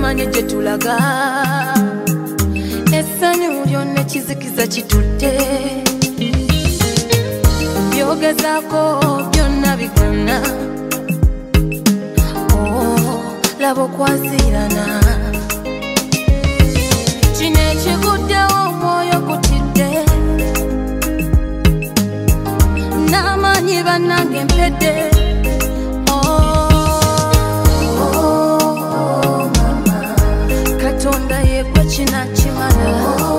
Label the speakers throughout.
Speaker 1: tumanye gye tulaga essanyu lyonna kizikiza kitudde byogezaako byonna bigana laba okwazirana kino ekiguddewo omwoyo gutidde n'amaanyi bannange mpedde Katonda yekwe kinakimala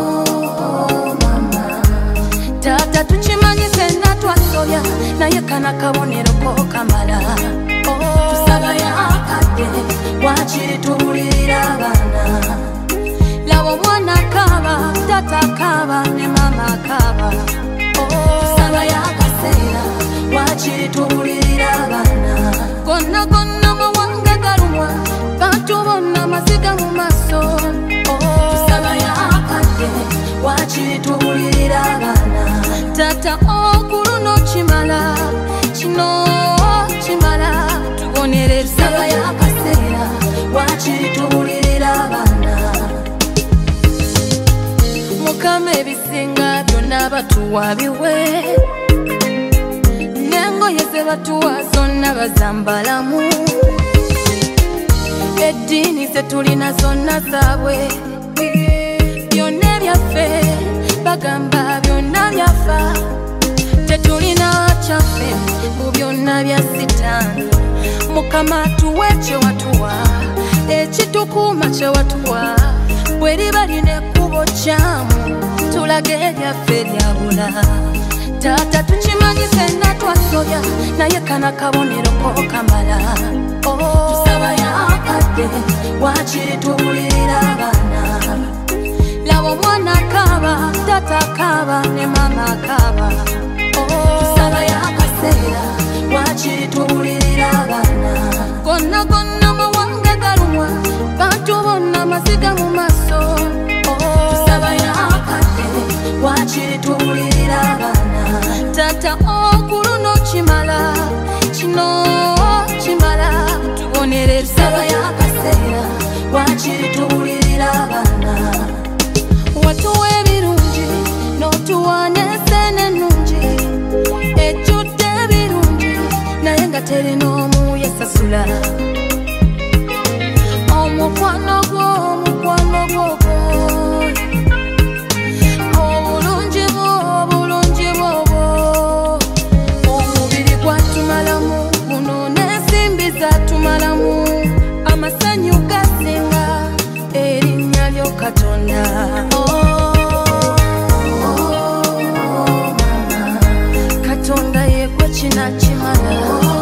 Speaker 1: taata tukimanyi ffenna twasoya naye kana kabonero ko kamala tusaba yakadde wakiri tuwulirira abaana laba omwana akaaba taata akaaba ne maama akaaba tusaba yakaseera wakiri tuwulirira abaana gonna gonna mawanga galumwa bantu bonna maziga mu maaso tusaba yakadde wakiri tuwulirira abaana taata okuluno kimala kino kimala tubonereza tusaba yakaseera wakiri tuwulirira abaana mukama ebisinga byonna batuwa biwe n'engoye ze batuwa zonna bazambalamu eddiini ze tulina zonna zaabwe byonna ebyaffe bagamba byonna byafa tetulina kyaffe mu byonna bya sitaani mukama tuwe kye watuwa ekitukuuma kye watuwa bwe liba lina ekkubo kyamu tulage ebyaffe lyabula taata tukimanyi ffenna twasoya naye kana kabonero ko kamala tusaba yakadde wakiri tuwulirira abaana laba omwana akaaba taata akaaba ne maama akaaba tusaba yakaseera wakiri tuwulirira abaana gonna gonna mawanga galumwa bantu bonna maziga mu maaso tusaba yakadde wakiri tuwulirira abaana taata okuluno kimala kino kimala tubonereza tusaba yakaseera wakiri tuwulirira abaana watuwa ebirungi n'otuwa n'enseene ennungi ejjudde ebirungi naye nga terina omu yesasula omukwano gwo obulungi bwo omubiri gwatumalamu guno n'ensimbi zatumalamu amasanyu gasinga erinnya lyo Katonda Katonda yekwe kinakimala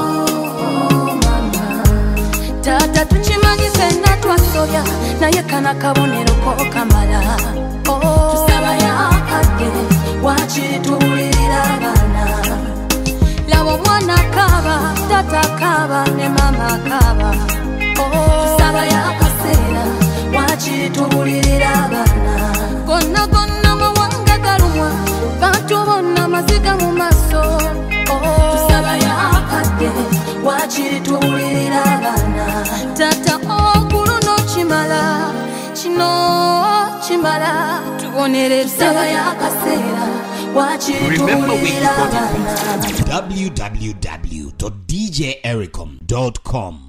Speaker 1: taata tukimanyi ffenna twasoya naye kana kabonero ko kamala tusaba yakadde wakiri tuwulirira abaana laba omwana akaaba taata akaaba ne maama akaaba tusaba yakaseera wakiri tuwulirira abaana gonna gonna mawanga galumwa bantu bonna maziga mu maaso tusaba yakadde wakiri tuwulirira abaana taata okuluno kimala kino kimala tubonereza tusaba yakaseera wakiri tuwulirira abaana
Speaker 2: www.djericom.com